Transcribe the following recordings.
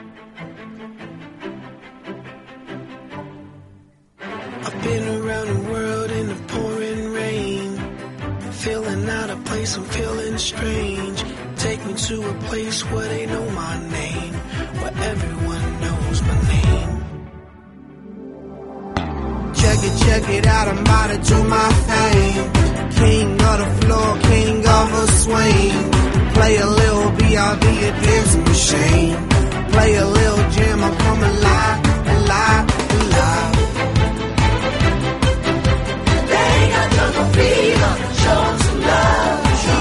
I've been around the world in the pouring rain, feeling out of place, I'm feeling strange. Take me to a place where they know my name, where everyone knows my name. Check it out, I'm about to do my thing. King of the floor, king of a swing. Play a little B.I.B. a dancing machine. Play a little jam, I'm coming alive, alive, alive. They got jungle fever, show 'em some love.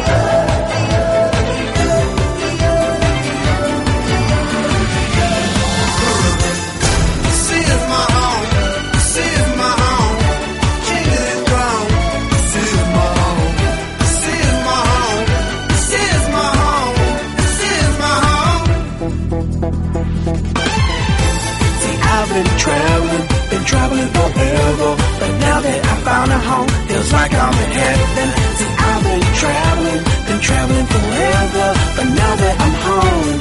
Been traveling forever, but now that I found a home, feels like I'm in heaven. See, I've been traveling forever, but now that I'm home,